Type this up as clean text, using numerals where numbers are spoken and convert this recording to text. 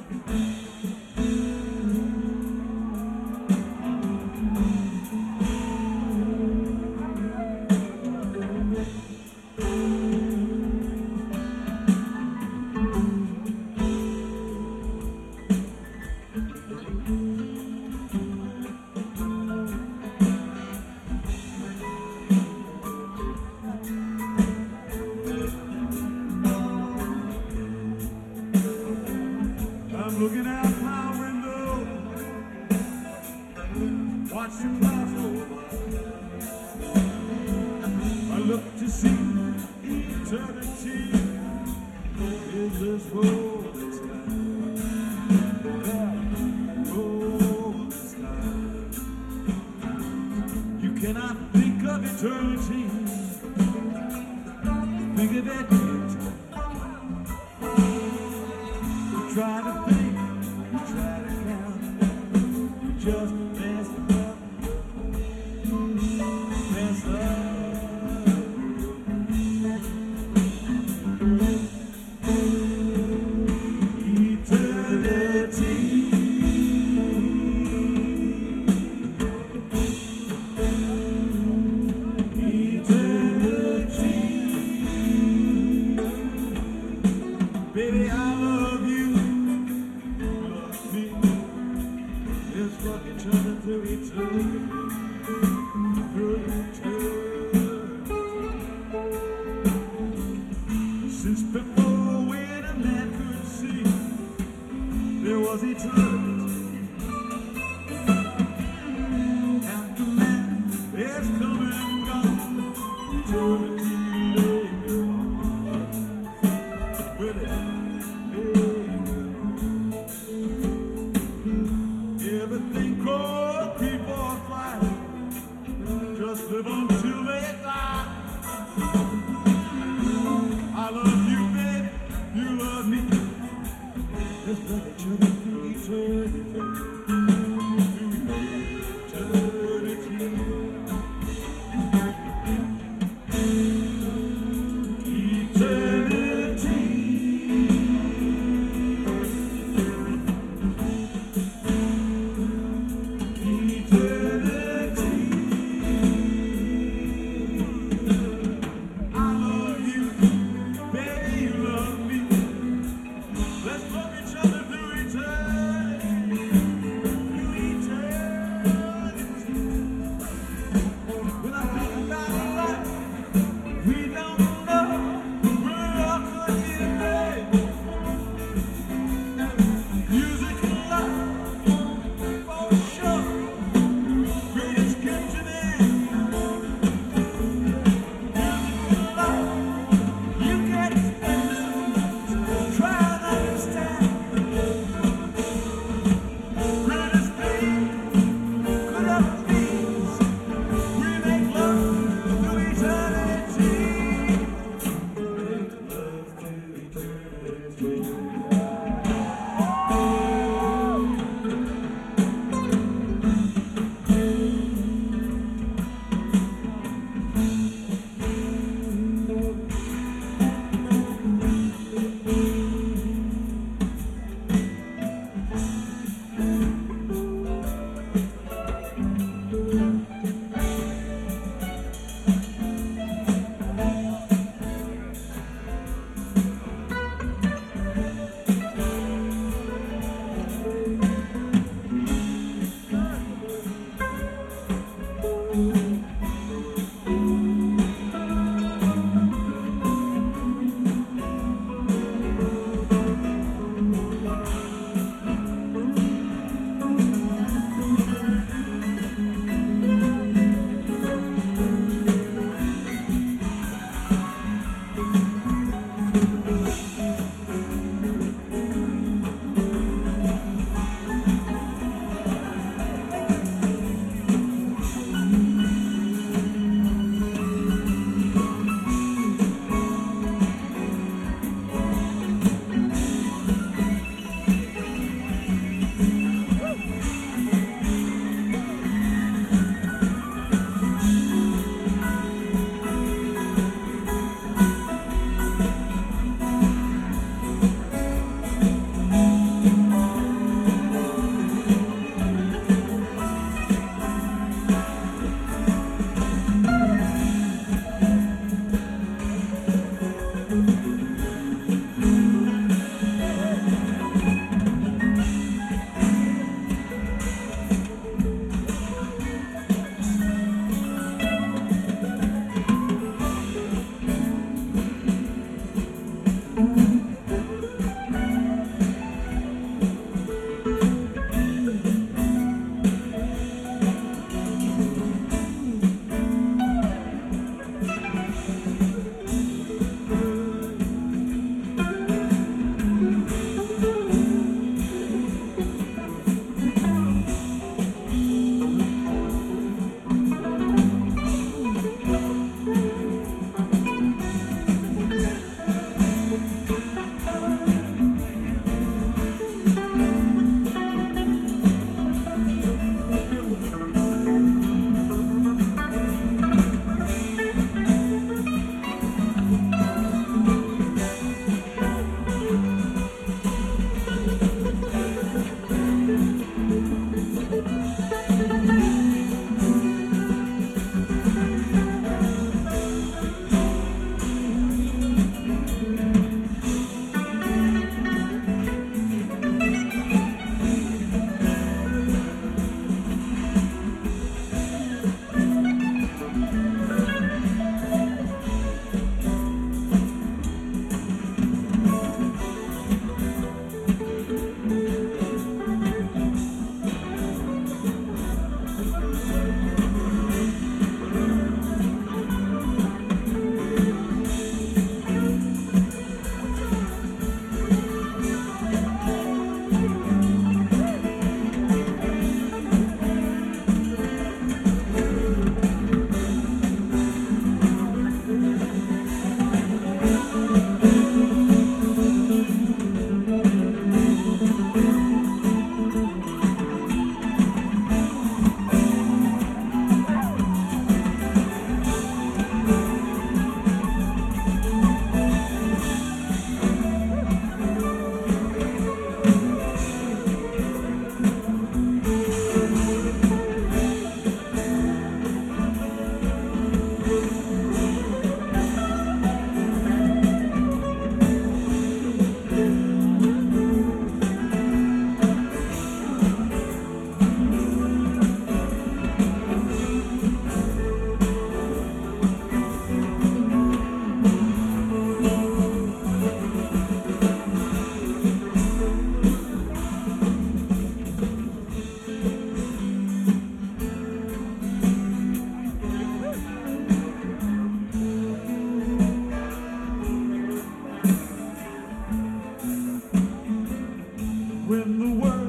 Looking out my window, watch you pass over. I look to see eternity in this world of time. That world of time. You cannot think of eternity, think of it. You try to think. Just mess up, mess up. Eternity. Eternity. Baby, I love you. Love me. Let's walk each other through eternity, through eternity. Since before when a man could see, there was eternity. After man is come and gone, eternity later on. Will it? Everything grows, people fly. Just live until they die. I love you, baby. You love me. Let's love each other through eternity. Through eternity. when the world